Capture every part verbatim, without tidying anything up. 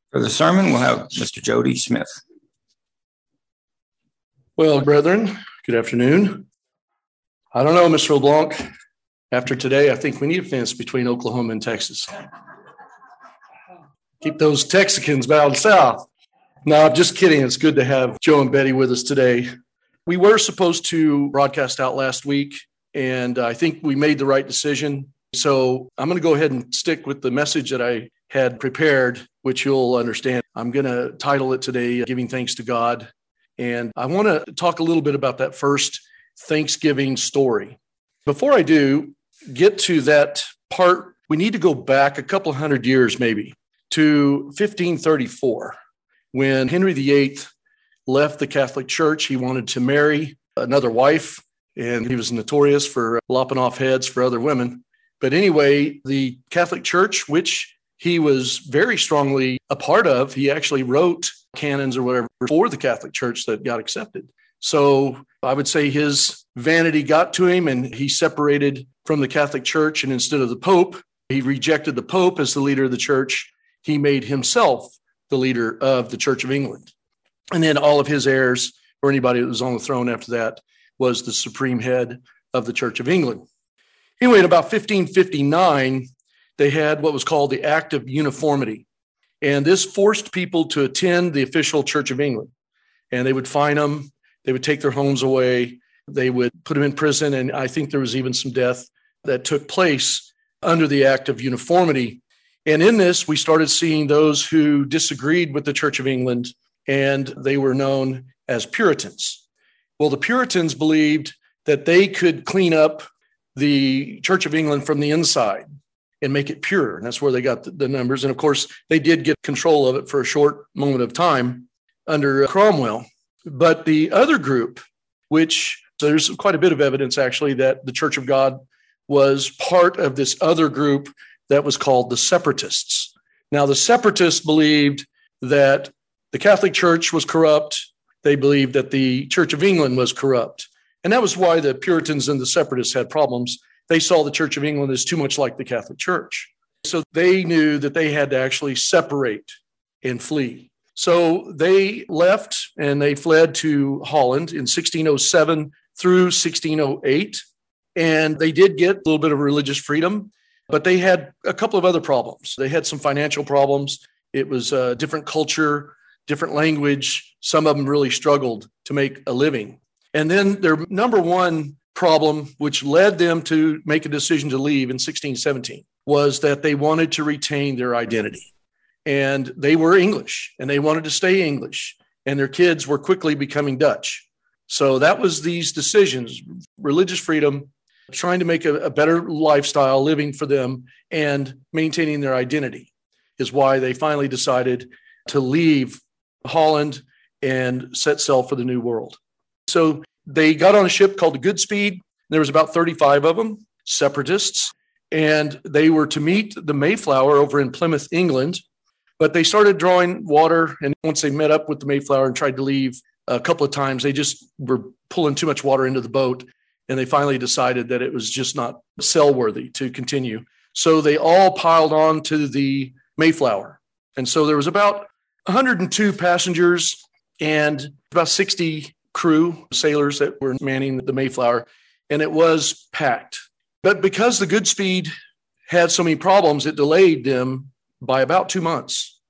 For the sermon, we'll have Mister Jody Smith. Well, brethren, good afternoon. I don't know, Mister LeBlanc. After today, I think we need a fence between Oklahoma and Texas. Keep those Texicans down south. No, I'm just kidding. It's good to have Joe and Betty with us today. We were supposed to broadcast out last week, and I think we made the right decision. So I'm going to go ahead and stick with the message that I had prepared, which you'll understand. I'm going to title it today, Giving Thanks to God. And I want to talk a little bit about that first Thanksgiving story. Before I do get to that part, we need to go back a couple of hundred years maybe to fifteen thirty-four, when Henry the Eighth left the Catholic Church. He wanted to marry another wife, and he was notorious for lopping off heads for other women. But anyway, the Catholic Church, which he was very strongly a part of, he actually wrote canons or whatever for the Catholic Church that got accepted. So I would say his vanity got to him, and he separated from the Catholic Church. And instead of the Pope, he rejected the Pope as the leader of the church. He made himself the leader of the Church of England. And then all of his heirs, or anybody that was on the throne after that, was the supreme head of the Church of England. Anyway, in about fifteen fifty-nine, they had what was called the Act of Uniformity. And this forced people to attend the official Church of England. And they would fine them. They would take their homes away. They would put them in prison. And I think there was even some death that took place under the Act of Uniformity. And in this, we started seeing those who disagreed with the Church of England, and they were known as Puritans. Well, the Puritans believed that they could clean up the Church of England from the inside and make it pure. And that's where they got the, the numbers. And of course, they did get control of it for a short moment of time under Cromwell. But the other group, which so there's quite a bit of evidence actually that the Church of God was part of this other group that was called the Separatists. Now, the Separatists believed that the Catholic Church was corrupt. They believed that the Church of England was corrupt. And that was why the Puritans and the Separatists had problems. They saw the Church of England as too much like the Catholic Church. So they knew that they had to actually separate and flee. So they left and they fled to Holland in sixteen oh seven through sixteen oh eight. And they did get a little bit of religious freedom, but they had a couple of other problems. They had some financial problems. It was a different culture, different language. Some of them really struggled to make a living. And then their number one problem, which led them to make a decision to leave in sixteen seventeen, was that they wanted to retain their identity. And they were English, and they wanted to stay English, and their kids were quickly becoming Dutch. So that was these decisions: religious freedom, trying to make a, a better lifestyle, living for them, and maintaining their identity is why they finally decided to leave Holland and set sail for the New World. So they got on a ship called the Goodspeed. There was about thirty-five of them, separatists, and they were to meet the Mayflower over in Plymouth, England. But they started drawing water, and once they met up with the Mayflower and tried to leave a couple of times, they just were pulling too much water into the boat, and they finally decided that it was just not sailworthy to continue. So they all piled on to the Mayflower. And so there was about one hundred two passengers and about sixty crew, sailors that were manning the Mayflower, and it was packed. But because the Goodspeed had so many problems, it delayed them by about two months.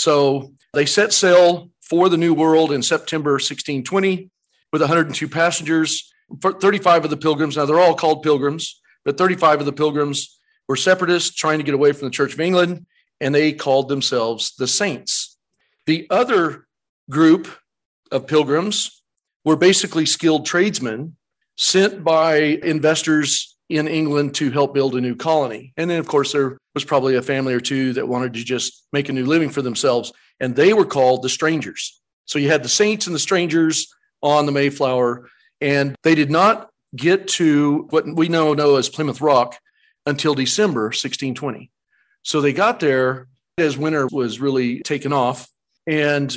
So they set sail for the New World in September sixteen twenty with one hundred two passengers. thirty-five of the pilgrims, now they're all called pilgrims, but thirty-five of the pilgrims were separatists trying to get away from the Church of England, and they called themselves the Saints. The other group of pilgrims were basically skilled tradesmen sent by investors in England to help build a new colony. And then, of course, there was probably a family or two that wanted to just make a new living for themselves, and they were called the strangers. So you had the saints and the strangers on the Mayflower, and they did not get to what we now know as Plymouth Rock until December sixteen twenty. So they got there as winter was really taken off, and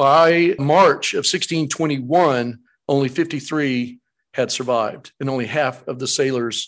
by March of sixteen twenty-one, only fifty-three had survived, and only half of the sailors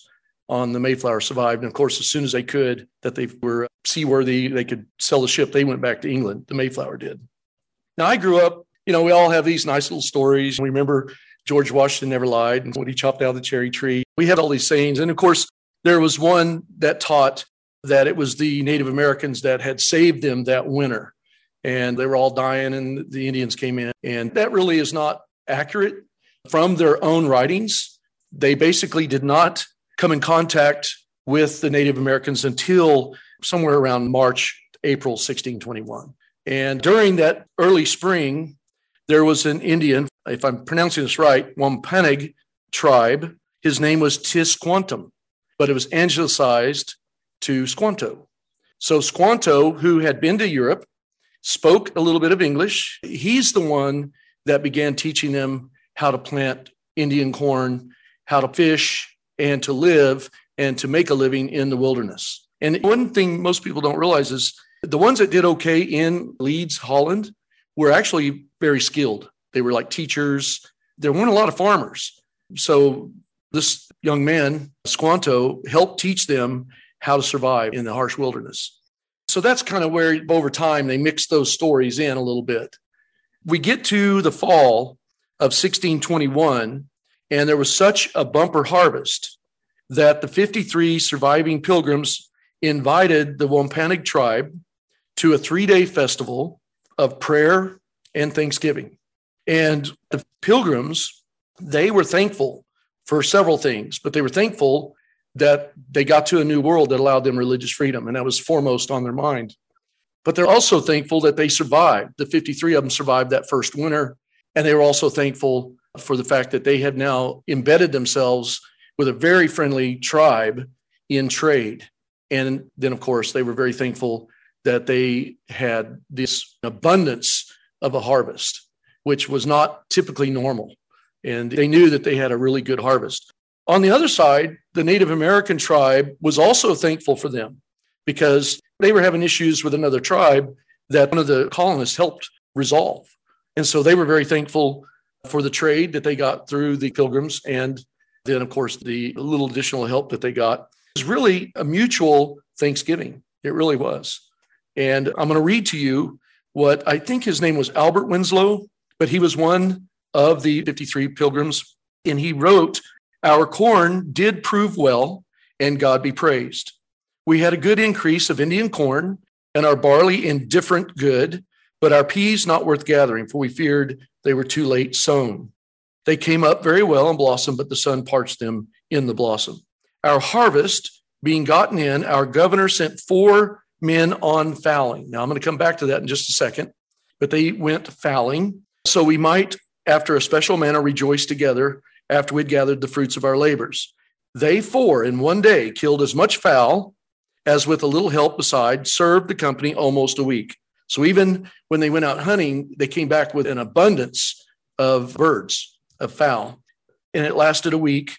on the Mayflower survived. And of course, as soon as they could, that they were seaworthy, they could sell the ship, they went back to England. The Mayflower did. Now, I grew up, you know, we all have these nice little stories. We remember George Washington never lied, and when he chopped down the cherry tree. We have all these sayings. And of course, there was one that taught that it was the Native Americans that had saved them that winter. And they were all dying, and the Indians came in. And that really is not accurate. From their own writings, they basically did not come in contact with the Native Americans until somewhere around March, April sixteen twenty-one. And during that early spring, there was an Indian, if I'm pronouncing this right, Wampanoag tribe. His name was Tisquantum, but it was anglicized to Squanto. So Squanto, who had been to Europe, spoke a little bit of English. He's the one that began teaching them how to plant Indian corn, how to fish, and to live and to make a living in the wilderness. And one thing most people don't realize is the ones that did okay in Leeds, Holland, were actually very skilled. They were like teachers. There weren't a lot of farmers. So this young man, Squanto, helped teach them how to survive in the harsh wilderness. So that's kind of where, over time, they mixed those stories in a little bit. We get to the fall of sixteen twenty-one, and there was such a bumper harvest that the fifty-three surviving pilgrims invited the Wampanoag tribe to a three-day festival of prayer and thanksgiving. And the pilgrims, they were thankful for several things, but they were thankful that they got to a new world that allowed them religious freedom, and that was foremost on their mind. But they're also thankful that they survived. The fifty-three of them survived that first winter, and they were also thankful for the fact that they had now embedded themselves with a very friendly tribe in trade. And then, of course, they were very thankful that they had this abundance of a harvest, which was not typically normal. And they knew that they had a really good harvest. On the other side, the Native American tribe was also thankful for them because they were having issues with another tribe that one of the colonists helped resolve. And so they were very thankful for the trade that they got through the pilgrims. And then, of course, the little additional help that they got. It was really a mutual thanksgiving. It really was. And I'm going to read to you what I think his name was Albert Winslow, but he was one of the fifty-three pilgrims. And he wrote, "Our corn did prove well, and God be praised. We had a good increase of Indian corn, and our barley indifferent good, but our peas not worth gathering, for we feared they were too late sown. They came up very well and blossomed, but the sun parched them in the blossom. Our harvest being gotten in, our governor sent four men on fowling." Now, I'm going to come back to that in just a second, but they went fowling. "So we might, after a special manner, rejoice together after we'd gathered the fruits of our labors. They four in one day killed as much fowl as with a little help beside served the company almost a week." So even when they went out hunting, they came back with an abundance of birds, of fowl, and it lasted a week.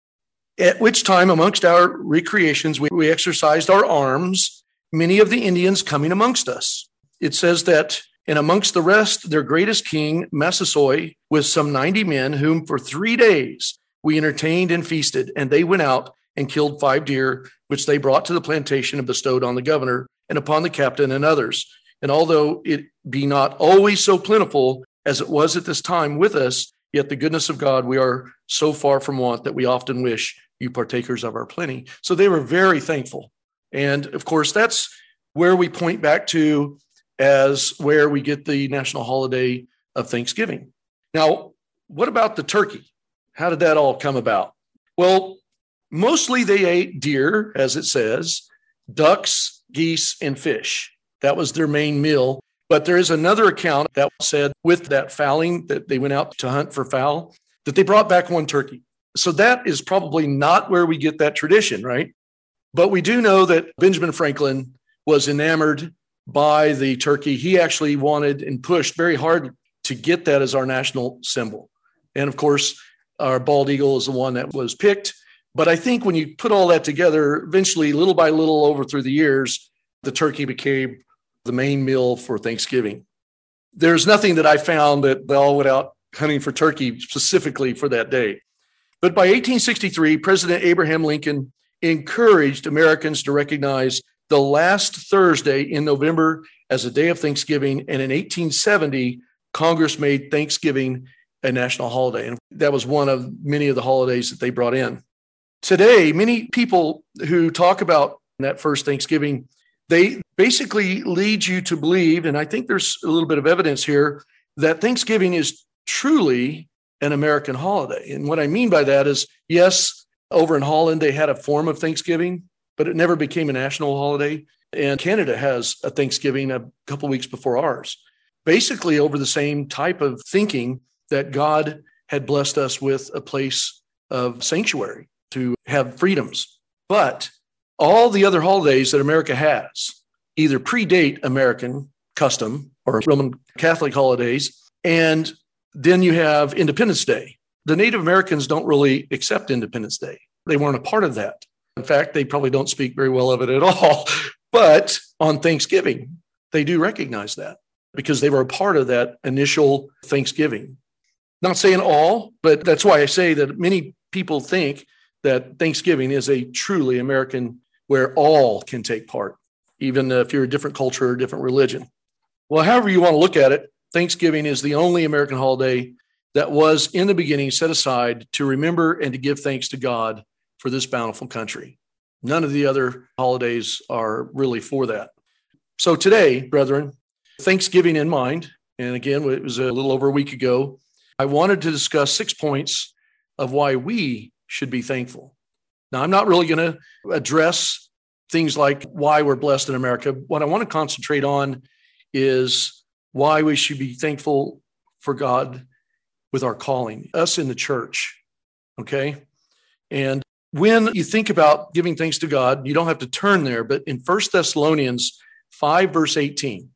"At which time, amongst our recreations, we, we exercised our arms, many of the Indians coming amongst us." It says that, "And amongst the rest, their greatest king, Massasoit, with some ninety men, whom for three days we entertained and feasted. And they went out and killed five deer, which they brought to the plantation and bestowed on the governor and upon the captain and others. And although it be not always so plentiful as it was at this time with us, yet the goodness of God, we are so far from want that we often wish you partakers of our plenty." So they were very thankful. And of course, that's where we point back to as where we get the national holiday of Thanksgiving. Now, what about the turkey? How did that all come about? Well, mostly they ate deer, as it says, ducks, geese, and fish. That was their main meal. But there is another account that said with that fowling, that they went out to hunt for fowl, that they brought back one turkey. So that is probably not where we get that tradition, right? But we do know that Benjamin Franklin was enamored by the turkey. He actually wanted and pushed very hard to get that as our national symbol. And of course, our bald eagle is the one that was picked. But I think when you put all that together, eventually, little by little over through the years, the turkey became the main meal for Thanksgiving. There's nothing that I found that they all went out hunting for turkey specifically for that day. But by eighteen sixty-three, President Abraham Lincoln encouraged Americans to recognize the last Thursday in November as a day of Thanksgiving. And in eighteen seventy, Congress made Thanksgiving a national holiday. And that was one of many of the holidays that they brought in. Today, many people who talk about that first Thanksgiving, they basically lead you to believe, and I think there's a little bit of evidence here, that Thanksgiving is truly an American holiday. And what I mean by that is, yes, over in Holland, they had a form of Thanksgiving, but it never became a national holiday. And Canada has a Thanksgiving a couple of weeks before ours, basically over the same type of thinking that God had blessed us with a place of sanctuary to have freedoms. But all the other holidays that America has either predate American custom or Roman Catholic holidays, and then you have Independence Day. The Native Americans don't really accept Independence Day. They weren't a part of that. In fact, they probably don't speak very well of it at all. But on Thanksgiving, they do recognize that because they were a part of that initial Thanksgiving. Not saying all, but that's why I say that many people think that Thanksgiving is a truly American where all can take part, even if you're a different culture or different religion. Well, however you want to look at it, Thanksgiving is the only American holiday that was in the beginning set aside to remember and to give thanks to God for this bountiful country. None of the other holidays are really for that. So today, brethren, Thanksgiving in mind, and again, it was a little over a week ago, I wanted to discuss six points of why we should be thankful. Now, I'm not really going to address things like why we're blessed in America. What I want to concentrate on is why we should be thankful for God with our calling, us in the church, okay? And when you think about giving thanks to God, you don't have to turn there, but in First Thessalonians five, verse eighteen,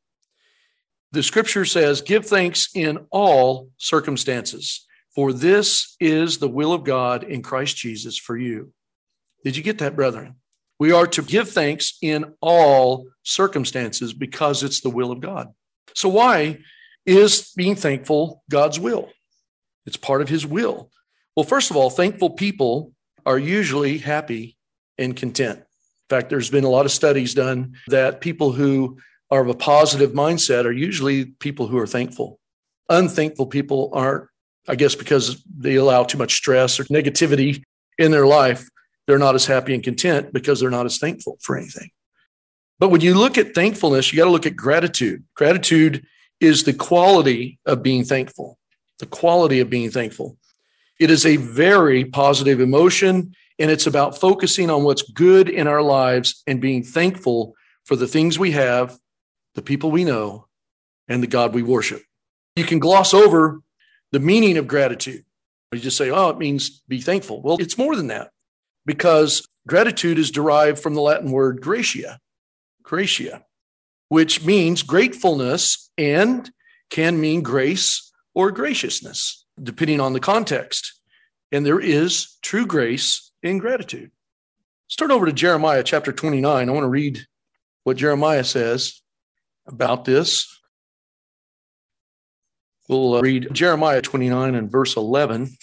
the scripture says, give thanks in all circumstances, for this is the will of God in Christ Jesus for you. Did you get that, brethren? We are to give thanks in all circumstances because it's the will of God. So why is being thankful God's will? It's part of his will. Well, first of all, thankful people are usually happy and content. In fact, there's been a lot of studies done that people who are of a positive mindset are usually people who are thankful. Unthankful people aren't, I guess, because they allow too much stress or negativity in their life. They're not as happy and content because they're not as thankful for anything. But when you look at thankfulness, you got to look at gratitude. Gratitude is the quality of being thankful, the quality of being thankful. It is a very positive emotion, and it's about focusing on what's good in our lives and being thankful for the things we have, the people we know, and the God we worship. You can gloss over the meaning of gratitude. You just say, oh, it means be thankful. Well, it's more than that, because gratitude is derived from the Latin word gratia, gratia, which means gratefulness and can mean grace or graciousness, depending on the context. And there is true grace in gratitude. Let's turn over to Jeremiah chapter twenty-nine. I want to read what Jeremiah says about this. We'll read Jeremiah twenty-nine and verse eleven. It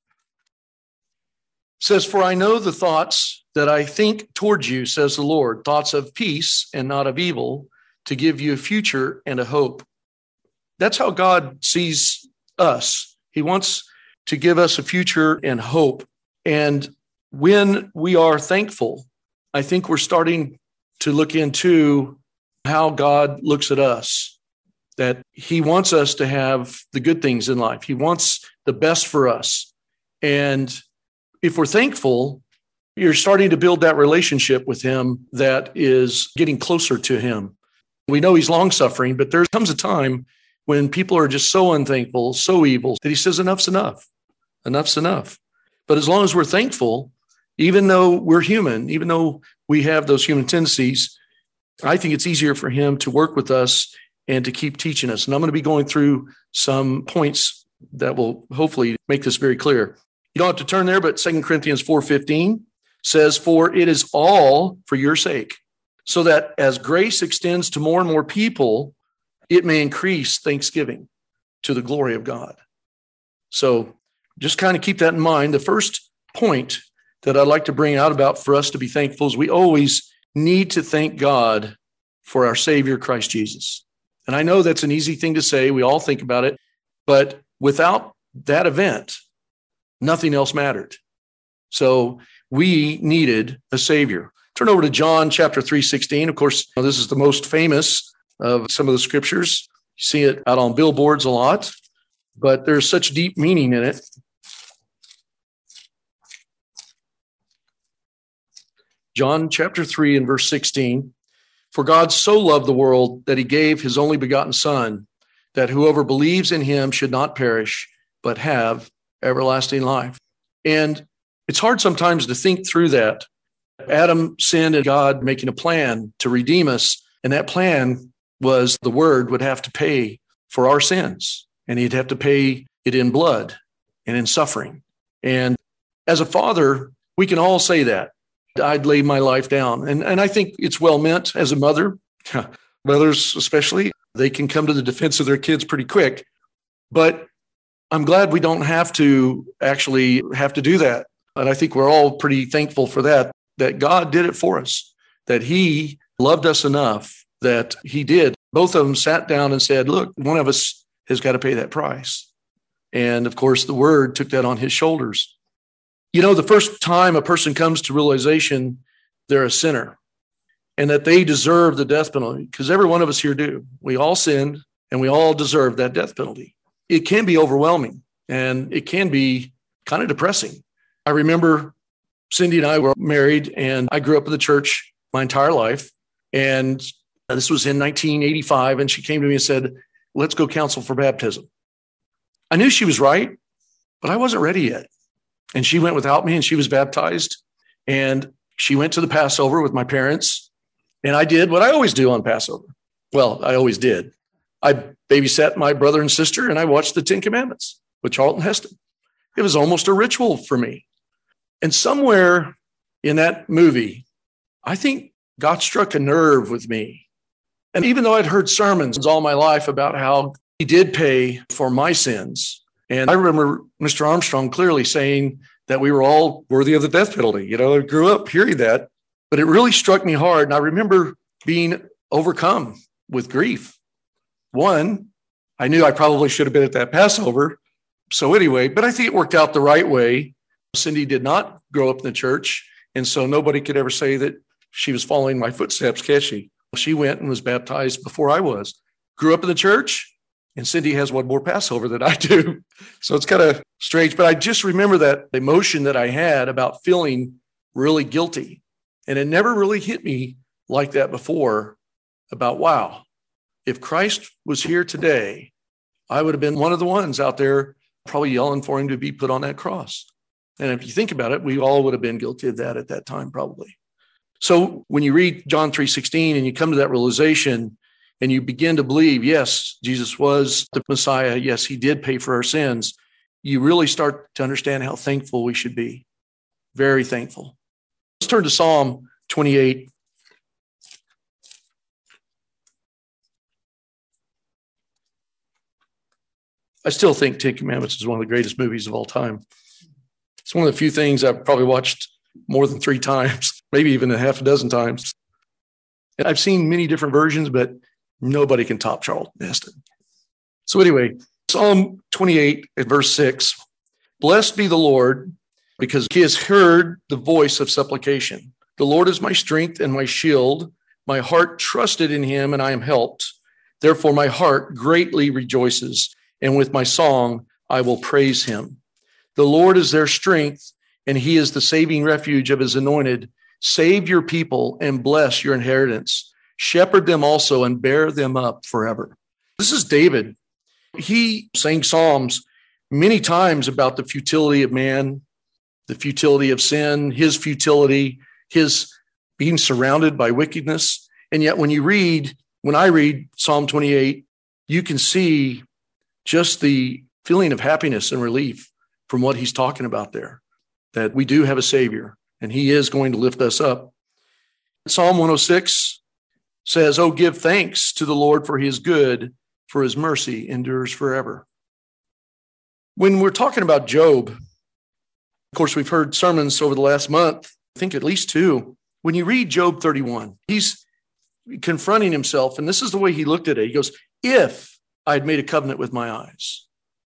says, for I know the thoughts that I think towards you, says the Lord, thoughts of peace and not of evil, to give you a future and a hope. That's how God sees us. He wants to give us a future and hope. And when we are thankful, I think we're starting to look into how God looks at us, that he wants us to have the good things in life. He wants the best for us. And if we're thankful, you're starting to build that relationship with him that is getting closer to him. We know he's long-suffering, but there comes a time when people are just so unthankful, so evil, that he says enough's enough. Enough's enough. But as long as we're thankful, even though we're human, even though we have those human tendencies, I think it's easier for him to work with us and to keep teaching us. And I'm going to be going through some points that will hopefully make this very clear. You don't have to turn there, but Second Corinthians four fifteen says, for it is all for your sake, so that as grace extends to more and more people, it may increase thanksgiving to the glory of God. So just kind of keep that in mind. The first point that I'd like to bring out about for us to be thankful is we always need to thank God for our Savior, Christ Jesus. And I know that's an easy thing to say. We all think about it. But without that event, nothing else mattered. So we needed a Savior. Turn over to John chapter three sixteen. Of course, this is the most famous of some of the scriptures. You see it out on billboards a lot, but there's such deep meaning in it. John chapter three and verse sixteen. For God so loved the world that he gave his only begotten Son, that whoever believes in him should not perish, but have everlasting life. And it's hard sometimes to think through that. Adam sinned and God making a plan to redeem us. And that plan was the Word would have to pay for our sins. And he'd have to pay it in blood and in suffering. And as a father, we can all say that. I'd lay my life down. And, and I think it's well meant as a mother. Mothers especially, they can come to the defense of their kids pretty quick. But I'm glad we don't have to actually have to do that. And I think we're all pretty thankful for that, that God did it for us, that he loved us enough that he did. Both of them sat down and said, look, one of us has got to pay that price. And of course, the Word took that on his shoulders. You know, the first time a person comes to realization they're a sinner and that they deserve the death penalty, because every one of us here do. We all sinned and we all deserve that death penalty. It can be overwhelming and it can be kind of depressing. I remember Cindy and I were married and I grew up in the church my entire life. And this was in nineteen eighty-five. And she came to me and said, let's go counsel for baptism. I knew she was right, but I wasn't ready yet. And she went without me and she was baptized. And she went to the Passover with my parents. And I did what I always do on Passover. Well, I always did. I babysat my brother and sister and I watched the Ten Commandments with Charlton Heston. It was almost a ritual for me. And somewhere in that movie, I think God struck a nerve with me. And even though I'd heard sermons all my life about how he did pay for my sins, and I remember Mister Armstrong clearly saying that we were all worthy of the death penalty. You know, I grew up hearing that, but it really struck me hard. And I remember being overcome with grief. One, I knew I probably should have been at that Passover. So anyway, but I think it worked out the right way. Cindy did not grow up in the church. And so nobody could ever say that she was following my footsteps, can she? She went and was baptized before I was. Grew up in the church. And Cindy has one more Passover than I do. So it's kind of strange. But I just remember that emotion that I had about feeling really guilty. And it never really hit me like that before about, wow, if Christ was here today, I would have been one of the ones out there probably yelling for him to be put on that cross. And if you think about it, we all would have been guilty of that at that time, probably. So when you read John three sixteen and you come to that realization, and you begin to believe, yes, Jesus was the Messiah. Yes, he did pay for our sins. You really start to understand how thankful we should be. Very thankful. Let's turn to Psalm twenty-eight. I still think Ten Commandments is one of the greatest movies of all time. It's one of the few things I've probably watched more than three times, maybe even a half a dozen times. And I've seen many different versions, but nobody can top Charlton Heston. So anyway, Psalm twenty-eight and verse six, blessed be the Lord, because he has heard the voice of supplication. The Lord is my strength and my shield. My heart trusted in him and I am helped. Therefore my heart greatly rejoices, and with my song I will praise him. The Lord is their strength, and he is the saving refuge of his anointed. Save your people and bless your inheritance. Shepherd them also and bear them up forever. This is David. He sang psalms many times about the futility of man, the futility of sin, his futility, his being surrounded by wickedness. And yet when you read, when I read Psalm twenty-eight, you can see just the feeling of happiness and relief from what he's talking about there, that we do have a Savior and he is going to lift us up. Psalm one oh six says, oh, give thanks to the Lord for he is good, for his mercy endures forever. When we're talking about Job, Of course, we've heard sermons over the last month, I think at least two. When you read Job thirty-one, he's confronting himself, and this is the way he looked at it. He goes, if I had made a covenant with my eyes,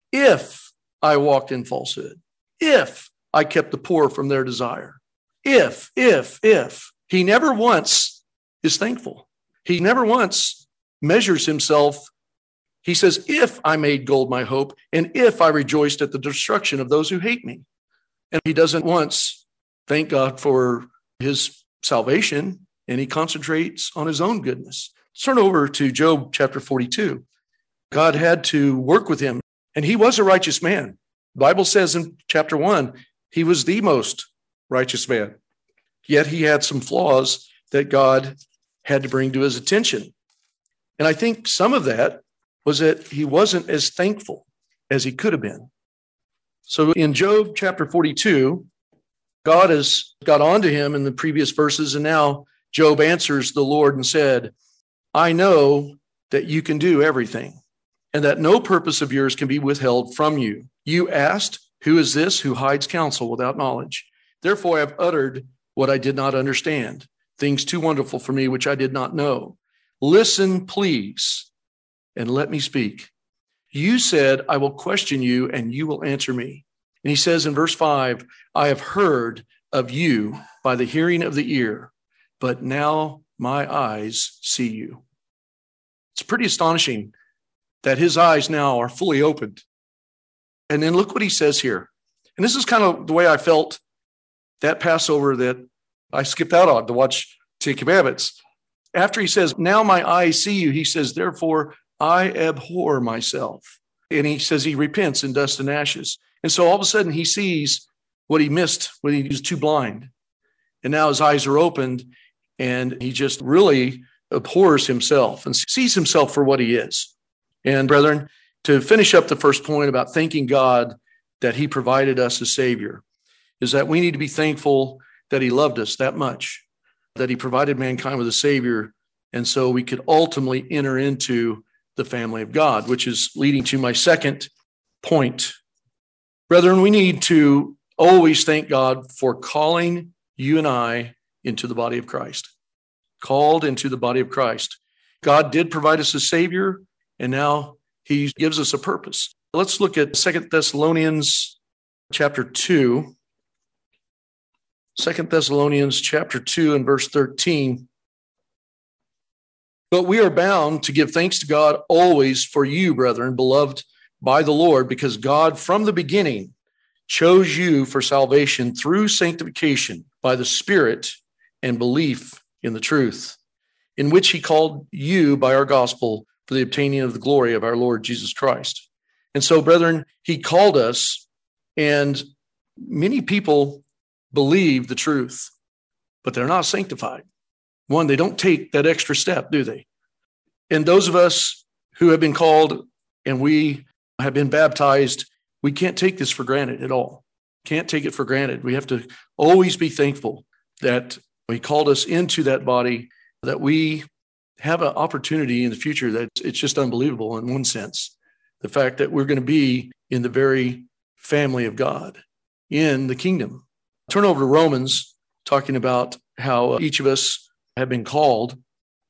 if I walked in falsehood, if I kept the poor from their desire, if, if, if. He never once is thankful. He never once measures himself. He says, if I made gold my hope, and if I rejoiced at the destruction of those who hate me. And he doesn't once thank God for his salvation, and he concentrates on his own goodness. Let's turn over to Job chapter forty-two. God had to work with him, and he was a righteous man. The Bible says in chapter one, he was the most righteous man. Yet he had some flaws that God had to bring to his attention. And I think some of that was that he wasn't as thankful as he could have been. So in Job chapter forty-two, God has got on to him in the previous verses, and now Job answers the Lord and said, I know that you can do everything, and that no purpose of yours can be withheld from you. You asked, who is this who hides counsel without knowledge? Therefore I have uttered what I did not understand, things too wonderful for me which I did not know. Listen, please, and let me speak. You said, I will question you, and you will answer me. And he says in verse five, I have heard of you by the hearing of the ear, but now my eyes see you. It's pretty astonishing that his eyes now are fully opened. And then look what he says here. And this is kind of the way I felt that Passover that I skipped out on to watch Ten Commandments. After he says, now my eyes see you, he says, therefore I abhor myself. And he says he repents in dust and ashes. And so all of a sudden he sees what he missed when he was too blind. And now his eyes are opened, and he just really abhors himself and sees himself for what he is. And brethren, to finish up the first point about thanking God that he provided us a Savior, is that we need to be thankful that he loved us that much, that he provided mankind with a Savior, and so we could ultimately enter into the family of God, which is leading to my second point. Brethren, we need to always thank God for calling you and I into the body of Christ, called into the body of Christ. God did provide us a Savior, and now he gives us a purpose. Let's look at Second Thessalonians chapter two. Second Thessalonians chapter two and verse thirteen. But we are bound to give thanks to God always for you, brethren, beloved by the Lord, because God from the beginning chose you for salvation through sanctification by the Spirit and belief in the truth, in which he called you by our gospel for the obtaining of the glory of our Lord Jesus Christ. And so, brethren, he called us, and many people believe the truth, but they're not sanctified. One, they don't take that extra step, do they? And those of us who have been called and we have been baptized, we can't take this for granted at all. Can't take it for granted. We have to always be thankful that he called us into that body, that we have an opportunity in the future that it's just unbelievable in one sense. The fact that we're going to be in the very family of God, in the kingdom. Turn over to Romans, talking about how each of us have been called.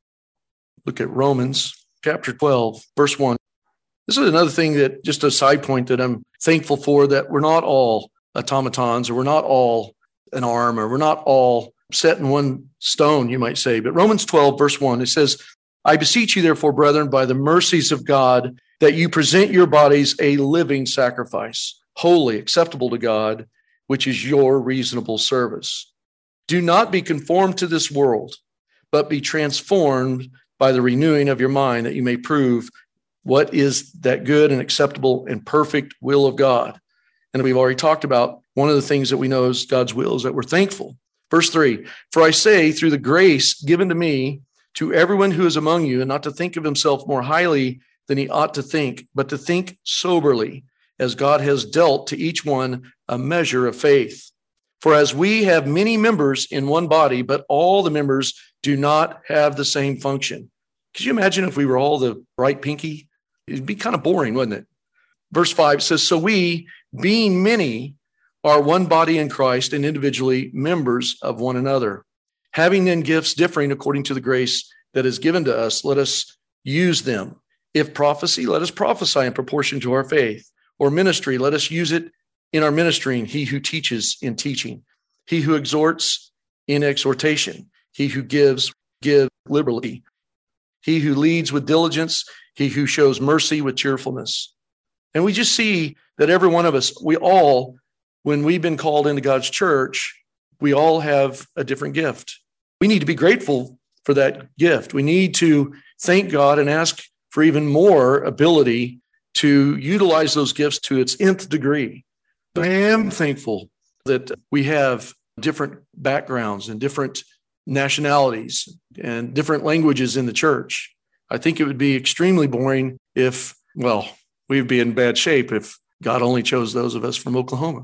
Look at Romans chapter twelve, verse one. This is another thing that, just a side point that I'm thankful for, that we're not all automatons, or we're not all an arm, or we're not all set in one stone, you might say. But Romans twelve, verse one, it says, I beseech you, therefore, brethren, by the mercies of God, that you present your bodies a living sacrifice, holy, acceptable to God, which is your reasonable service. Do not be conformed to this world, but be transformed by the renewing of your mind, that you may prove what is that good and acceptable and perfect will of God. And we've already talked about one of the things that we know is God's will is that we're thankful. Verse three, for I say, through the grace given to me, to everyone who is among you, and not to think of himself more highly than he ought to think, but to think soberly, as God has dealt to each one a measure of faith. For as we have many members in one body, but all the members do not have the same function. Could you imagine if we were all the right pinky? It'd be kind of boring, wouldn't it? Verse five says, so we, being many, are one body in Christ and individually members of one another. Having then gifts differing according to the grace that is given to us, let us use them. If prophecy, let us prophesy in proportion to our faith. Or ministry, let us use it in our ministering. He who teaches in teaching. He who exhorts in exhortation. He who gives, give liberally. He who leads with diligence. He who shows mercy with cheerfulness. And we just see that every one of us, we all, when we've been called into God's church, we all have a different gift. We need to be grateful for that gift. We need to thank God and ask for even more ability to utilize those gifts to its nth degree. I am thankful that we have different backgrounds and different nationalities and different languages in the church. I think it would be extremely boring if, well, we'd be in bad shape if God only chose those of us from Oklahoma.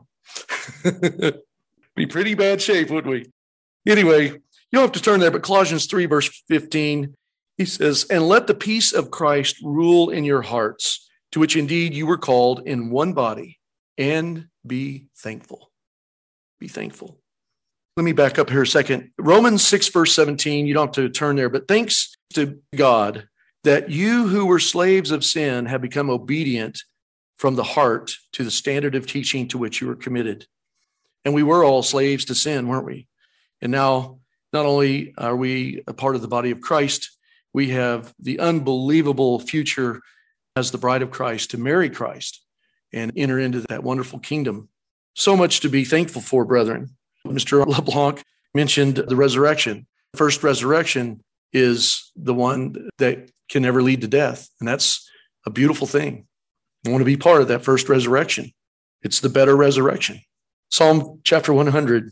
Be pretty bad shape, wouldn't we? Anyway, you don't have to turn there, but Colossians three, verse fifteen, he says, and let the peace of Christ rule in your hearts, to which indeed you were called in one body, and be thankful. Be thankful. Let me back up here a second. Romans six, verse seventeen, you don't have to turn there, but thanks to God that you who were slaves of sin have become obedient from the heart to the standard of teaching to which you were committed. And we were all slaves to sin, weren't we? And now, not only are we a part of the body of Christ, we have the unbelievable future as the bride of Christ to marry Christ and enter into that wonderful kingdom. So much to be thankful for, brethren. Mister LeBlanc mentioned the resurrection. The first resurrection is the one that can never lead to death. And that's a beautiful thing. I want to be part of that first resurrection. It's the better resurrection. Psalm chapter one hundred.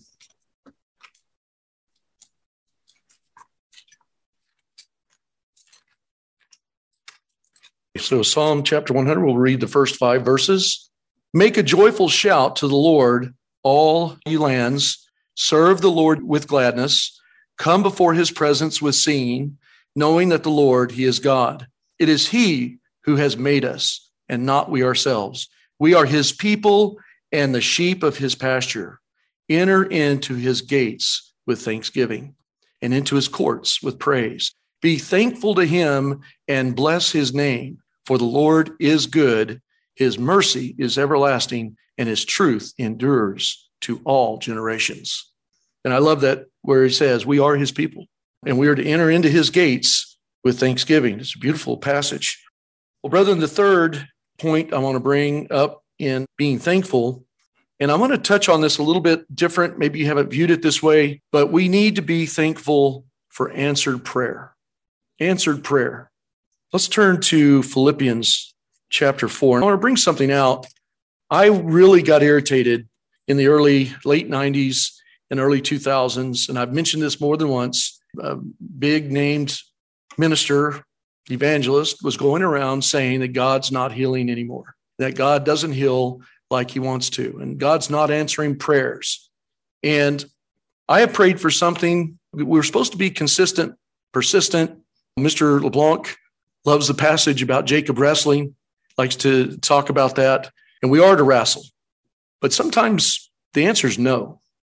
So Psalm chapter one hundred, we'll read the first five verses. Make a joyful shout to the Lord, all you lands. Serve the Lord with gladness. Come before his presence with singing, knowing that the Lord, he is God. It is he who has made us, and not we ourselves. We are his people and the sheep of his pasture. Enter into his gates with thanksgiving and into his courts with praise. Be thankful to him and bless his name, for the Lord is good. His mercy is everlasting, and his truth endures to all generations. And I love that where he says, we are his people, and we are to enter into his gates with thanksgiving. It's a beautiful passage. Well, brethren, the third point I want to bring up in being thankful, and I want to touch on this a little bit different. Maybe you haven't viewed it this way, but we need to be thankful for answered prayer. Answered prayer. Let's turn to Philippians chapter four. I want to bring something out. I really got irritated in the early, late nineties and early two thousands, and I've mentioned this more than once. A big named minister, evangelist, was going around saying that God's not healing anymore, that God doesn't heal like he wants to, and God's not answering prayers. And I have prayed for something. We're supposed to be consistent, persistent. Mister LeBlanc loves the passage about Jacob wrestling, likes to talk about that, and we are to wrestle. But sometimes the answer is no.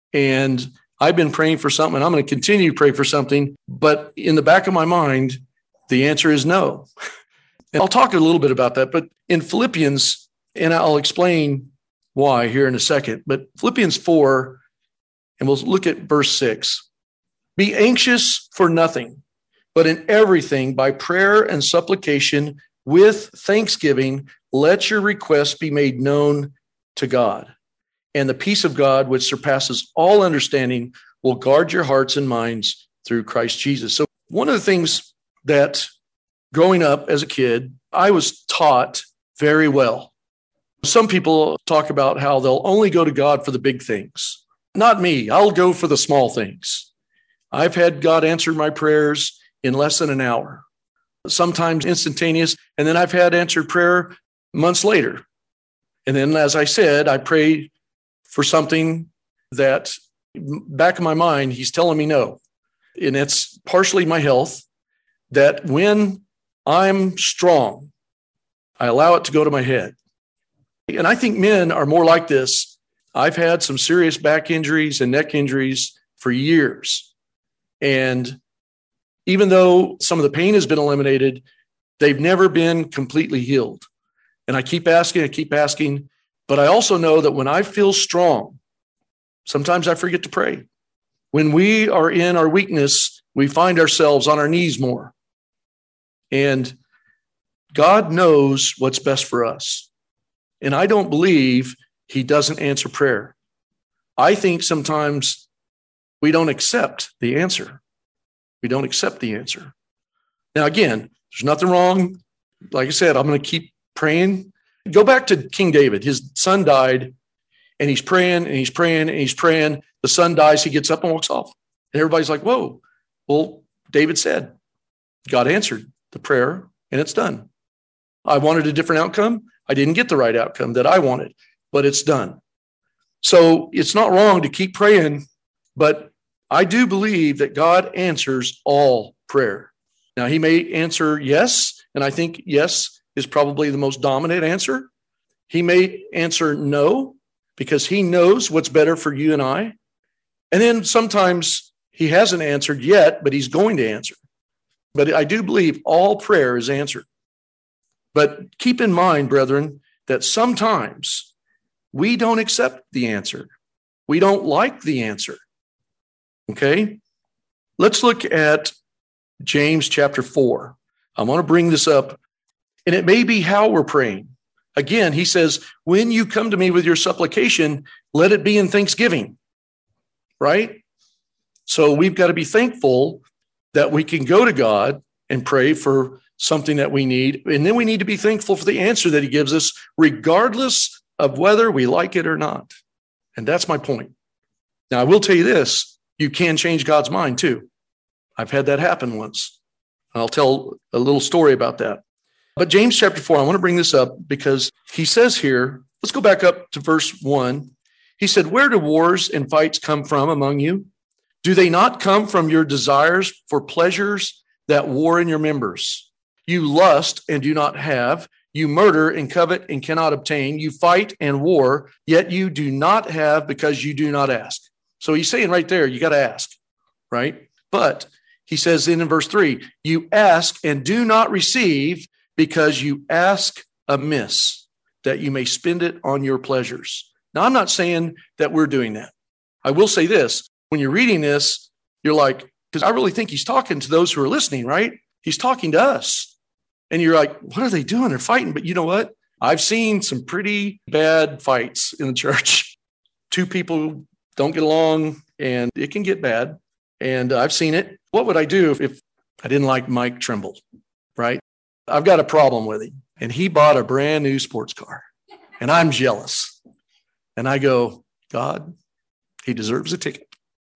And I've been praying for something, and I'm going to continue to pray for something, but in the back of my mind, the answer is no. And I'll talk a little bit about that, but in Philippians, and I'll explain why here in a second, but Philippians four, and we'll look at verse six. Be anxious for nothing, but in everything by prayer and supplication with thanksgiving, let your requests be made known to God. And the peace of God, which surpasses all understanding, will guard your hearts and minds through Christ Jesus. So one of the things that growing up as a kid, I was taught very well. Some people talk about how they'll only go to God for the big things. Not me. I'll go for the small things. I've had God answer my prayers in less than an hour, sometimes instantaneous. And then I've had answered prayer months later. And then, as I said, I pray for something that back in my mind, he's telling me no. And it's partially my health, that when I'm strong, I allow it to go to my head. And I think men are more like this. I've had some serious back injuries and neck injuries for years. And even though some of the pain has been eliminated, they've never been completely healed. And I keep asking, I keep asking, but I also know that when I feel strong, sometimes I forget to pray. When we are in our weakness, we find ourselves on our knees more. And God knows what's best for us. And I don't believe he doesn't answer prayer. I think sometimes we don't accept the answer. We don't accept the answer. Now, again, there's nothing wrong. Like I said, I'm going to keep praying. Go back to King David. His son died, and he's praying, and he's praying, and he's praying. The son dies. He gets up and walks off. And everybody's like, whoa. Well, David said, God answered the prayer, and it's done. I wanted a different outcome. I didn't get the right outcome that I wanted, but it's done. So it's not wrong to keep praying, but I do believe that God answers all prayer. Now, he may answer yes, and I think yes is probably the most dominant answer. He may answer no, because he knows what's better for you and I. And then sometimes he hasn't answered yet, but he's going to answer. But I do believe all prayer is answered. But keep in mind, brethren, that sometimes we don't accept the answer. We don't like the answer. Okay? Let's look at James chapter four. I want to bring this up, and it may be how we're praying. Again, he says, when you come to me with your supplication, let it be in thanksgiving, right? So we've got to be thankful that we can go to God and pray for something that we need. And then we need to be thankful for the answer that he gives us, regardless of whether we like it or not. And that's my point. Now, I will tell you this, you can change God's mind too. I've had that happen once. I'll tell a little story about that. But James chapter four, I want to bring this up because he says here, let's go back up to verse one. He said, where do wars and fights come from among you? Do they not come from your desires for pleasures that war in your members? You lust and do not have. You murder and covet and cannot obtain. You fight and war, yet you do not have because you do not ask. So he's saying right there, you got to ask, right? But he says then in verse three, you ask and do not receive because you ask amiss, that you may spend it on your pleasures. Now, I'm not saying that we're doing that. I will say this. When you're reading this, you're like, because I really think he's talking to those who are listening, right? He's talking to us. And you're like, what are they doing? They're fighting. But you know what? I've seen some pretty bad fights in the church. Two people don't get along, and it can get bad. And I've seen it. What would I do if, if I didn't like Mike Trimble, right? I've got a problem with him. And he bought a brand new sports car. And I'm jealous. And I go, God, he deserves a ticket.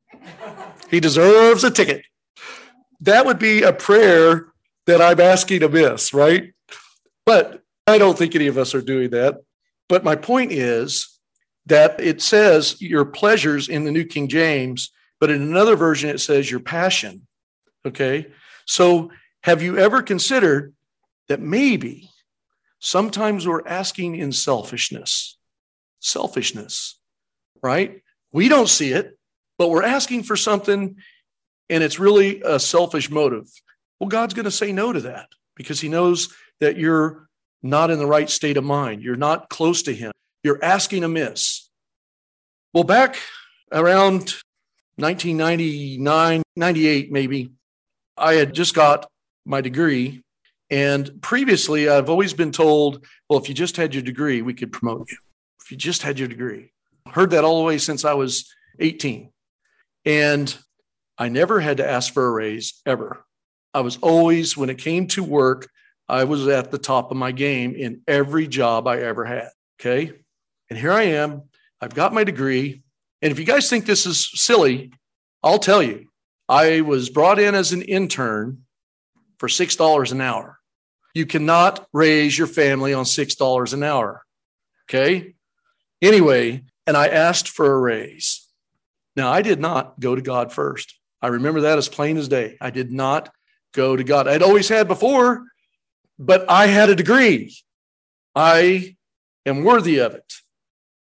He deserves a ticket. That would be a prayer that I'm asking amiss, right? But I don't think any of us are doing that. But my point is that it says your pleasures in the New King James, but in another version, it says your passion. Okay. So have you ever considered that maybe sometimes we're asking in selfishness, selfishness, right? We don't see it, but we're asking for something and it's really a selfish motive. Well, God's going to say no to that because he knows that you're not in the right state of mind. You're not close to him. You're asking amiss. Well, back around nineteen ninety-nine, ninety-eight, maybe, I had just got my degree. And previously, I've always been told, well, if you just had your degree, we could promote you. If you just had your degree. Heard that all the way since I was eighteen. And I never had to ask for a raise, ever. I was always, when it came to work, I was at the top of my game in every job I ever had, okay? And here I am. I've got my degree. And if you guys think this is silly, I'll tell you. I was brought in as an intern for six dollars an hour. You cannot raise your family on six dollars an hour, okay? Anyway, and I asked for a raise. Now, I did not go to God first. I remember that as plain as day. I did not go to God. I'd always had before, but I had a degree. I am worthy of it.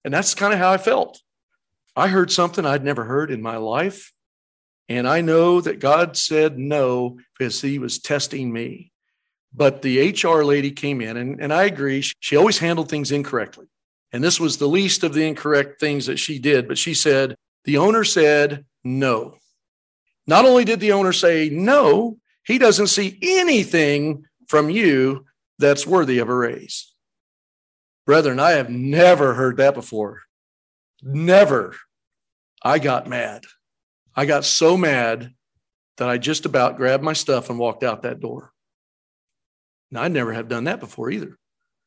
And that's kind of how I felt. I heard something I'd never heard in my life. And I know that God said no because he was testing me. But the H R lady came in, and, and I agree, she always handled things incorrectly. And this was the least of the incorrect things that she did. But she said, the owner said no. Not only did the owner say no, he doesn't see anything from you that's worthy of a raise. Brethren, I have never heard that before. Never. I got mad. I got so mad that I just about grabbed my stuff and walked out that door. Now, I never have done that before either.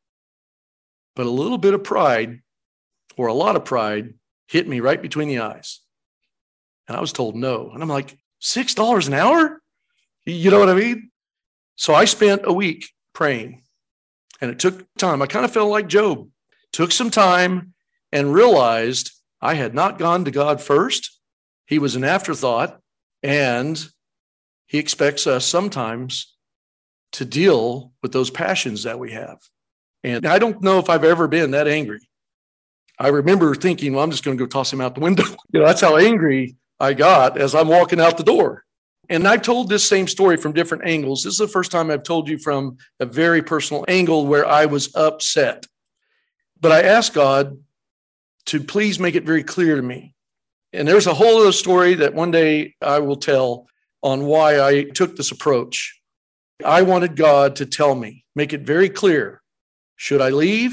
But a little bit of pride, or a lot of pride, hit me right between the eyes. And I was told no. And I'm like, six dollars an hour? You know what I mean? So I spent a week praying. And it took time. I kind of felt like Job. Took some time and realized I had not gone to God first. He was an afterthought. And he expects us sometimes to deal with those passions that we have. And I don't know if I've ever been that angry. I remember thinking, well, I'm just going to go toss him out the window. You know, that's how angry I got as I'm walking out the door. And I've told this same story from different angles. This is the first time I've told you from a very personal angle where I was upset. But I asked God to please make it very clear to me. And there's a whole other story that one day I will tell on why I took this approach. I wanted God to tell me, make it very clear, should I leave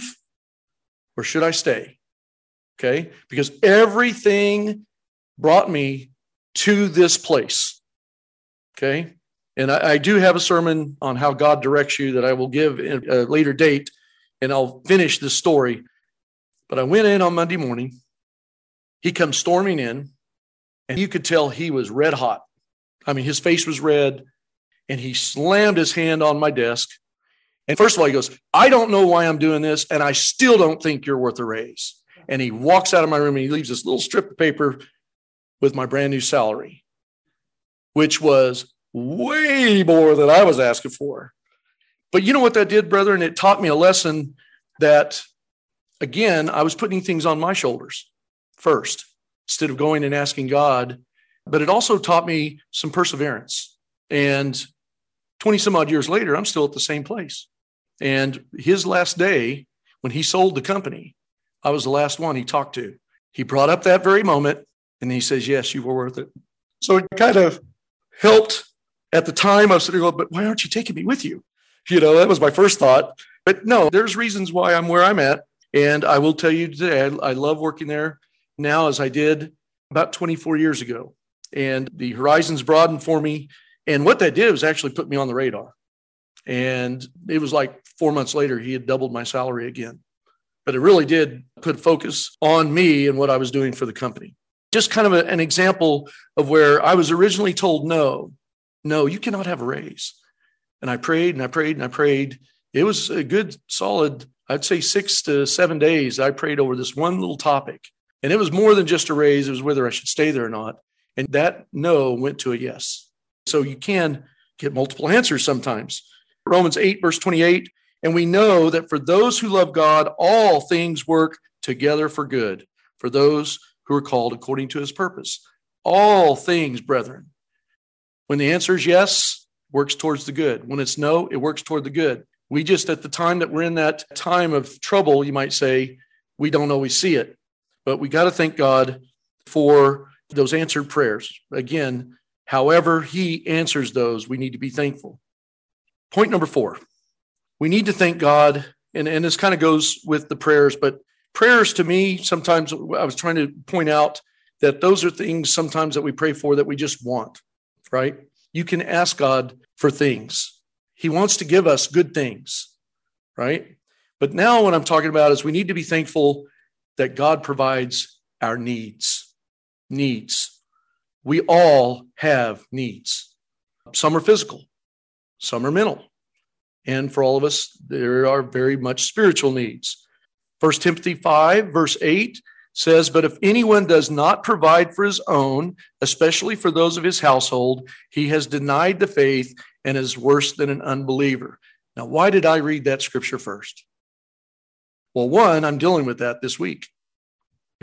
or should I stay? Okay? Because everything brought me to this place. Okay. And I, I do have a sermon on how God directs you that I will give in a later date, and I'll finish this story. But I went in on Monday morning. He comes storming in, and you could tell he was red hot. I mean, his face was red, and he slammed his hand on my desk. And first of all, he goes, I don't know why I'm doing this, and I still don't think you're worth a raise. And he walks out of my room, and he leaves this little strip of paper with my brand new salary, which was way more than I was asking for. But you know what that did, brethren? It taught me a lesson that, again, I was putting things on my shoulders first, instead of going and asking God. But it also taught me some perseverance. And twenty some odd years later, I'm still at the same place. And his last day, when he sold the company, I was the last one he talked to. He brought up that very moment, and he says, yes, you were worth it. So it kind of helped. At the time, I was sitting there going, but why aren't you taking me with you? You know, that was my first thought. But no, there's reasons why I'm where I'm at. And I will tell you today, I, I love working there now as I did about twenty-four years ago. And the horizons broadened for me. And what that did was actually put me on the radar. And it was like four months later, he had doubled my salary again. But it really did put focus on me and what I was doing for the company. Just kind of a, an example of where I was originally told no. No, you cannot have a raise. And I prayed and I prayed and I prayed. It was a good, solid, I'd say six to seven days. I prayed over this one little topic. And it was more than just a raise. It was whether I should stay there or not. And that no went to a yes. So you can get multiple answers sometimes. Romans eight, verse twenty-eight. And we know that for those who love God, all things work together for good, for those who are called according to his purpose. All things, brethren. When the answer is yes, works towards the good. When it's no, it works toward the good. We just, at the time that we're in that time of trouble, you might say, we don't always see it. But we got to thank God for those answered prayers. Again, however he answers those, we need to be thankful. Point number four, we need to thank God. And, and this kind of goes with the prayers, but prayers to me, sometimes I was trying to point out that those are things sometimes that we pray for that we just want. Right? You can ask God for things. He wants to give us good things, right? But now what I'm talking about is we need to be thankful that God provides our needs. Needs. We all have needs. Some are physical, some are mental. And for all of us, there are very much spiritual needs. First Timothy five, verse eight says, but if anyone does not provide for his own, especially for those of his household, he has denied the faith and is worse than an unbeliever. Now, why did I read that scripture first? Well, one, I'm dealing with that this week.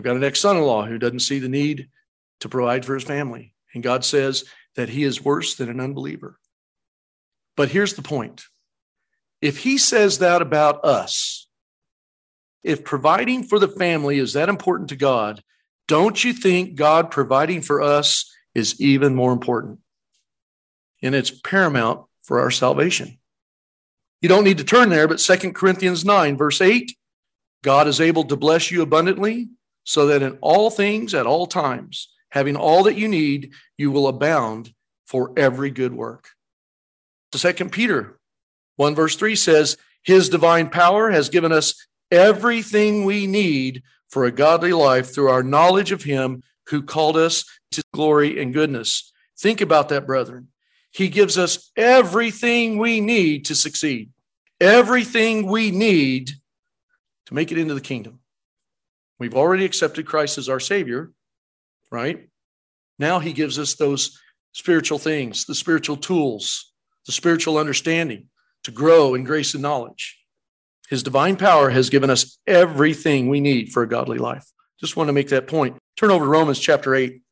I've got an ex-son-in-law who doesn't see the need to provide for his family. And God says that he is worse than an unbeliever. But here's the point. If he says that about us, if providing for the family is that important to God, don't you think God providing for us is even more important? And it's paramount for our salvation. You don't need to turn there, but Second Corinthians nine, verse eight, God is able to bless you abundantly so that in all things at all times, having all that you need, you will abound for every good work. Second Peter one, verse three says, his divine power has given us everything we need for a godly life through our knowledge of him who called us to glory and goodness. Think about that, brethren. He gives us everything we need to succeed, everything we need to make it into the kingdom. We've already accepted Christ as our Savior, right? Now he gives us those spiritual things, the spiritual tools, the spiritual understanding to grow in grace and knowledge. His divine power has given us everything we need for a godly life. Just want to make that point. Turn over to Romans chapter eight.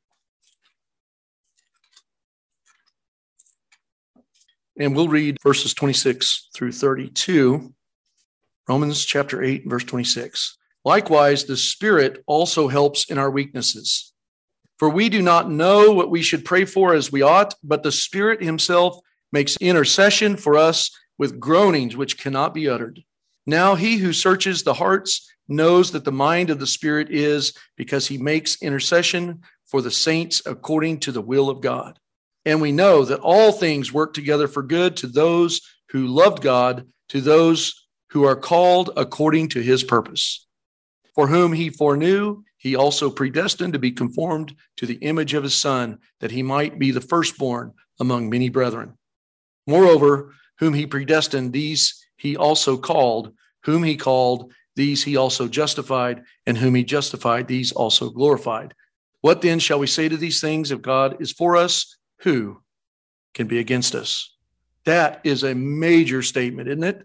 And we'll read verses twenty-six through thirty-two. Romans chapter eight, verse twenty-six. Likewise, the Spirit also helps in our weaknesses. For we do not know what we should pray for as we ought, but the Spirit himself makes intercession for us with groanings which cannot be uttered. Now he who searches the hearts knows that the mind of the Spirit is, because he makes intercession for the saints according to the will of God. And we know that all things work together for good to those who loved God, to those who are called according to his purpose. For whom he foreknew, he also predestined to be conformed to the image of his Son, that he might be the firstborn among many brethren. Moreover, whom he predestined, these he also called. Whom he called, these he also justified. And whom he justified, these also glorified. What then shall we say to these things? If God is for us, who can be against us? That is a major statement, isn't it?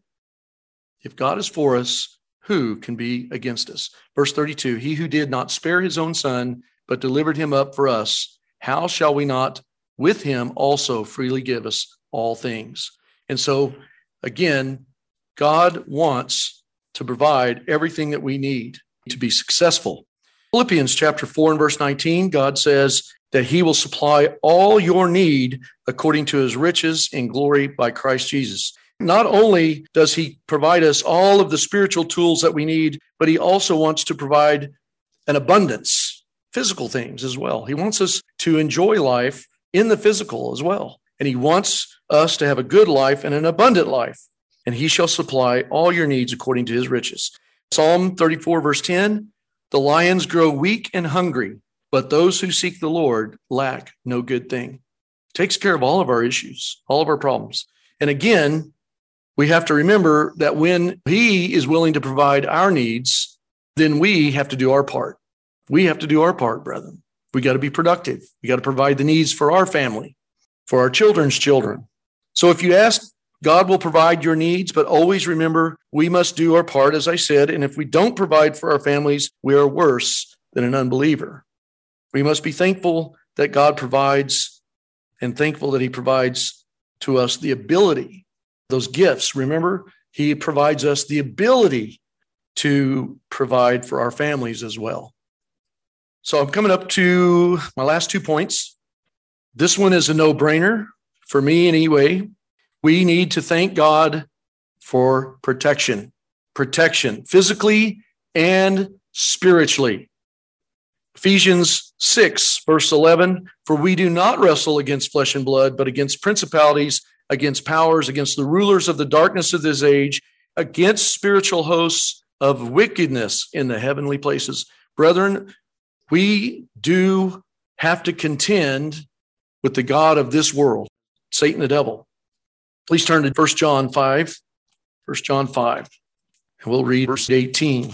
If God is for us, who can be against us? Verse thirty-two, he who did not spare his own Son, but delivered him up for us, how shall we not with him also freely give us all things? And so, again, God wants to provide everything that we need to be successful. Philippians chapter four and verse nineteen, God says that he will supply all your need according to his riches in glory by Christ Jesus. Not only does he provide us all of the spiritual tools that we need, but he also wants to provide an abundance, physical things as well. He wants us to enjoy life in the physical as well. And he wants us to have a good life and an abundant life. And he shall supply all your needs according to his riches. Psalm thirty-four, verse ten, the lions grow weak and hungry, but those who seek the Lord lack no good thing. He takes care of all of our issues, all of our problems. And again, we have to remember that when he is willing to provide our needs, then we have to do our part. We have to do our part, brethren. We got to be productive. We got to provide the needs for our family, for our children's children. So if you ask, God will provide your needs, but always remember we must do our part, as I said. And if we don't provide for our families, we are worse than an unbeliever. We must be thankful that God provides and thankful that he provides to us the ability, those gifts. Remember, he provides us the ability to provide for our families as well. So I'm coming up to my last two points. This one is a no-brainer for me anyway. We need to thank God for protection, protection physically and spiritually. Ephesians six, verse eleven, for we do not wrestle against flesh and blood, but against principalities, against powers, against the rulers of the darkness of this age, against spiritual hosts of wickedness in the heavenly places. Brethren, we do have to contend with the God of this world, Satan the devil. Please turn to First John five, First John five, and we'll read verse eighteen.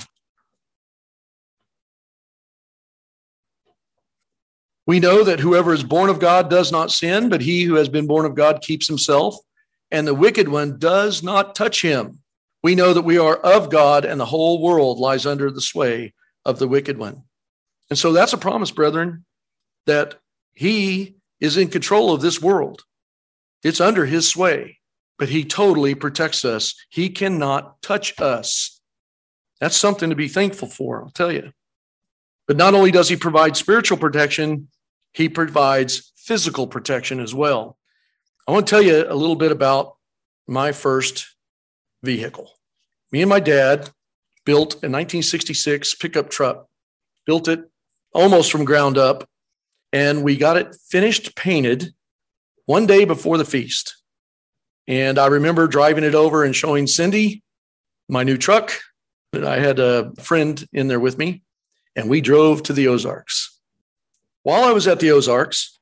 We know that whoever is born of God does not sin, but he who has been born of God keeps himself, and the wicked one does not touch him. We know that we are of God, and the whole world lies under the sway of the wicked one. And so that's a promise, brethren, that he is in control of this world. It's under his sway, but he totally protects us. He cannot touch us. That's something to be thankful for, I'll tell you. But not only does he provide spiritual protection, he provides physical protection as well. I want to tell you a little bit about my first vehicle. Me and my dad built a nineteen sixty-six pickup truck, built it almost from ground up, and we got it finished painted one day before the feast. And I remember driving it over and showing Cindy my new truck. And I had a friend in there with me, and we drove to the Ozarks. While I was at the Ozarks,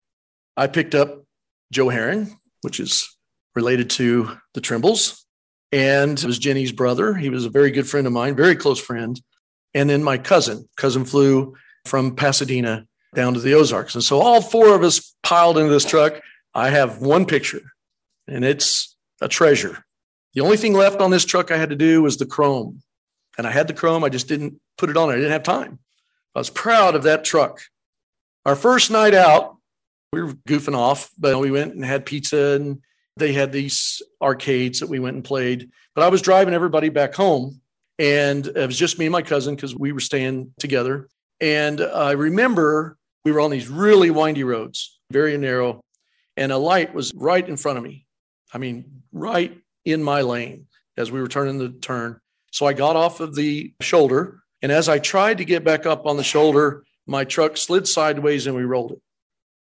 I picked up Joe Herring, which is related to the Trimbles, and it was Jenny's brother. He was a very good friend of mine, very close friend. And then my cousin, cousin flew from Pasadena down to the Ozarks. And so all four of us piled into this truck. I have one picture, and it's a treasure. The only thing left on this truck I had to do was the chrome. And I had the chrome. I just didn't put it on. I didn't have time. I was proud of that truck. Our first night out, we were goofing off, but we went and had pizza, and they had these arcades that we went and played. But I was driving everybody back home, and it was just me and my cousin because we were staying together. And I remember we were on these really windy roads, very narrow, and a light was right in front of me. I mean, right in my lane as we were turning the turn. So I got off of the shoulder, and as I tried to get back up on the shoulder, my truck slid sideways and we rolled it.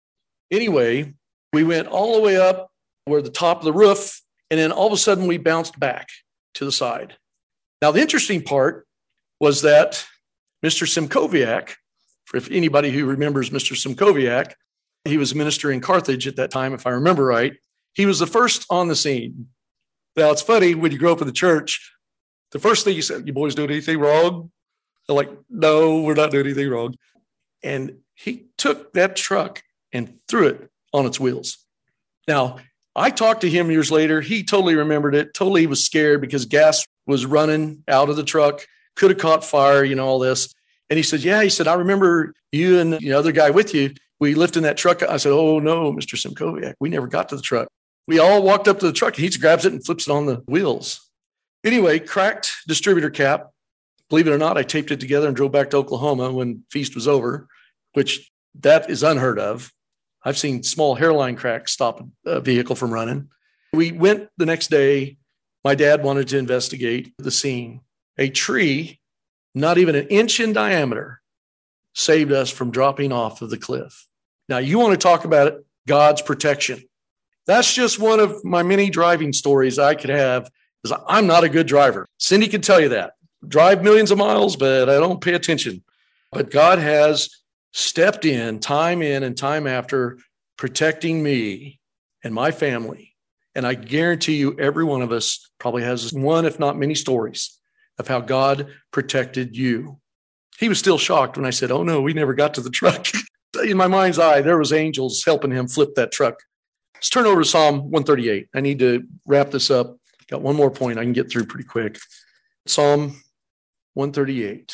Anyway, we went all the way up where the top of the roof, and then all of a sudden we bounced back to the side. Now, the interesting part was that Mister Simkoviak, if anybody who remembers Mister Simkoviak, he was a minister in Carthage at that time, if I remember right. He was the first on the scene. Now, it's funny, when you grow up in the church, the first thing you said, "You boys doing anything wrong?" They're like, "No, we're not doing anything wrong." And he took that truck and threw it on its wheels. Now, I talked to him years later. He totally remembered it, totally was scared because gas was running out of the truck, could have caught fire, you know, all this. And he said, yeah, he said, I remember you and the other guy with you. We lifted that truck. I said, oh, no, Mister Simkoviak, we never got to the truck. We all walked up to the truck, and he just grabs it and flips it on the wheels. Anyway, cracked distributor cap. Believe it or not, I taped it together and drove back to Oklahoma when feast was over, which that is unheard of. I've seen small hairline cracks stop a vehicle from running. We went the next day. My dad wanted to investigate the scene. A tree, not even an inch in diameter, saved us from dropping off of the cliff. Now, you want to talk about it, God's protection. That's just one of my many driving stories I could have, because I'm not a good driver. Cindy can tell you that. Drive millions of miles, but I don't pay attention. But God has stepped in time in and time after, protecting me and my family. And I guarantee you, every one of us probably has one, if not many, stories of how God protected you. He was still shocked when I said, oh no, we never got to the truck. In my mind's eye, there was angels helping him flip that truck. Let's turn over to Psalm one thirty-eight. I need to wrap this up. Got one more point I can get through pretty quick. Psalm one thirty-eight.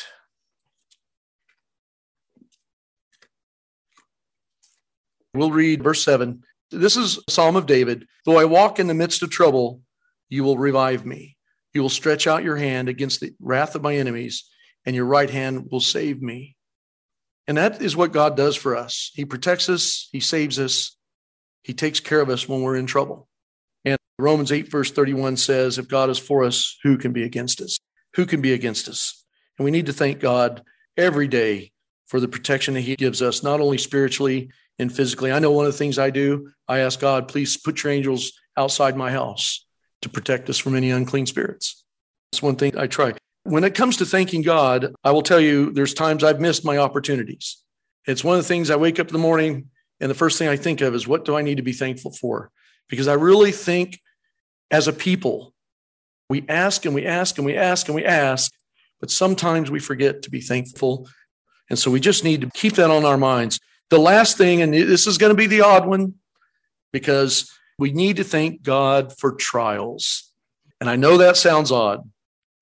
We'll read verse seven. This is a Psalm of David. Though I walk in the midst of trouble, you will revive me. You will stretch out your hand against the wrath of my enemies, and your right hand will save me. And that is what God does for us. He protects us. He saves us. He takes care of us when we're in trouble. And Romans eight, verse thirty-one says, if God is for us, who can be against us? Who can be against us? And we need to thank God every day for the protection that he gives us, not only spiritually and physically. I know one of the things I do, I ask God, please put your angels outside my house to protect us from any unclean spirits. That's one thing I try. When it comes to thanking God, I will tell you, there's times I've missed my opportunities. It's one of the things I wake up in the morning and the first thing I think of is, what do I need to be thankful for? Because I really think as a people, we ask and we ask and we ask and we ask, but sometimes we forget to be thankful. And so we just need to keep that on our minds. The last thing, and this is going to be the odd one, because we need to thank God for trials. And I know that sounds odd,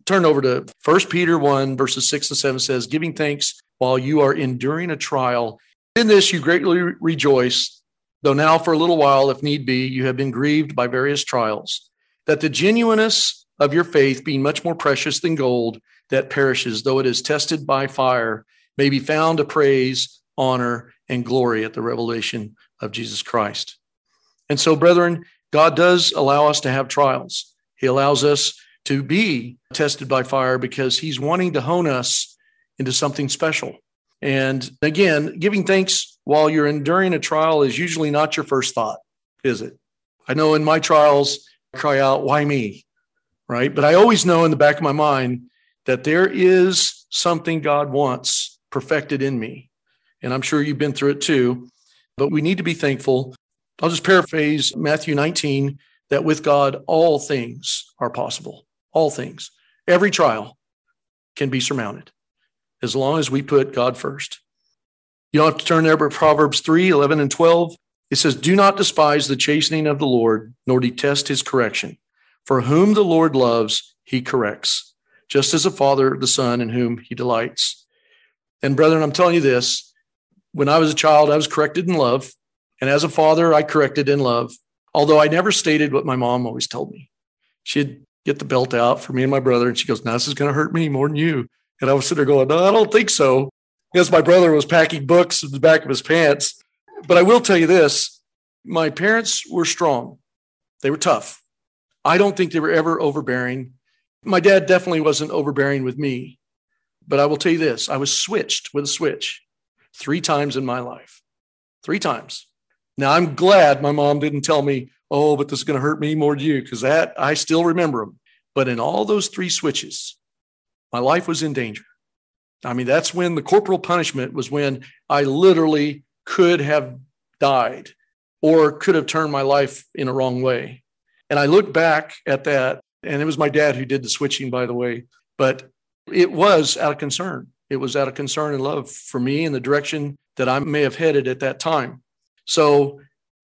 turn over to First Peter one, verses six and seven says, giving thanks while you are enduring a trial. In this you greatly rejoice, though now for a little while, if need be, you have been grieved by various trials, that the genuineness of your faith, being much more precious than gold that perishes, though it is tested by fire, may be found to praise, honor, and glory at the revelation of Jesus Christ. And so, brethren, God does allow us to have trials. He allows us to be tested by fire because he's wanting to hone us into something special. And again, giving thanks while you're enduring a trial is usually not your first thought, is it? I know in my trials, I cry out, why me? Right? But I always know in the back of my mind that there is something God wants perfected in me. And I'm sure you've been through it too, but we need to be thankful. I'll just paraphrase Matthew nineteen, that with God, all things are possible. All things. Every trial can be surmounted as long as we put God first. You don't have to turn there, but Proverbs three, eleven and twelve, it says, do not despise the chastening of the Lord, nor detest his correction. For whom the Lord loves, he corrects, just as a father the son in whom he delights. And brethren, I'm telling you this, when I was a child, I was corrected in love. And as a father, I corrected in love, although I never stated what my mom always told me. She'd get the belt out for me and my brother, and she goes, now this is going to hurt me more than you. And I was sitting there going, no, I don't think so. Because my brother was packing books in the back of his pants. But I will tell you this, my parents were strong. They were tough. I don't think they were ever overbearing. My dad definitely wasn't overbearing with me. But I will tell you this, I was switched with a switch three times in my life. Three times. Now, I'm glad my mom didn't tell me, oh, but this is going to hurt me more than you, because that I still remember them. But in all those three switches, my life was in danger. I mean, that's when the corporal punishment was when I literally could have died or could have turned my life in a wrong way. And I look back at that, and it was my dad who did the switching, by the way, but it was out of concern. It was out of concern and love for me and the direction that I may have headed at that time. So,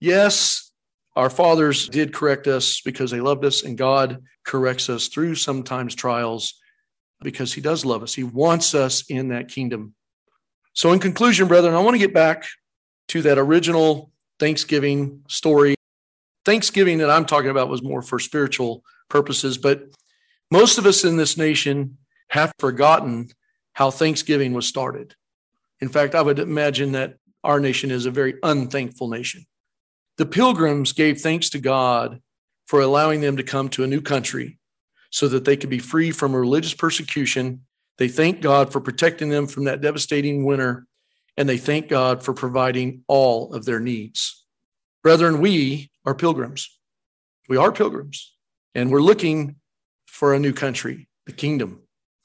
yes, our fathers did correct us because they loved us, and God corrects us through sometimes trials because he does love us. He wants us in that kingdom. So in conclusion, brethren, I want to get back to that original Thanksgiving story. Thanksgiving that I'm talking about was more for spiritual purposes, but most of us in this nation have forgotten how Thanksgiving was started. In fact, I would imagine that our nation is a very unthankful nation. The Pilgrims gave thanks to God for allowing them to come to a new country so that they could be free from religious persecution. They thank God for protecting them from that devastating winter, and they thank God for providing all of their needs. Brethren, we are pilgrims. We are pilgrims, and we're looking for a new country, the kingdom.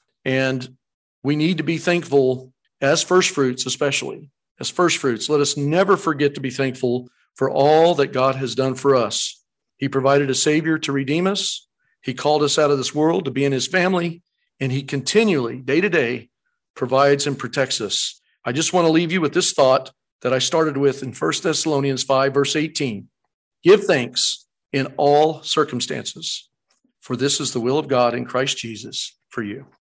And we need to be thankful as first fruits, especially as first fruits. Let us never forget to be thankful for all that God has done for us. He provided a Savior to redeem us. He called us out of this world to be in his family, and he continually, day to day, provides and protects us. I just want to leave you with this thought that I started with in First Thessalonians five, verse eighteen. Give thanks in all circumstances, for this is the will of God in Christ Jesus for you.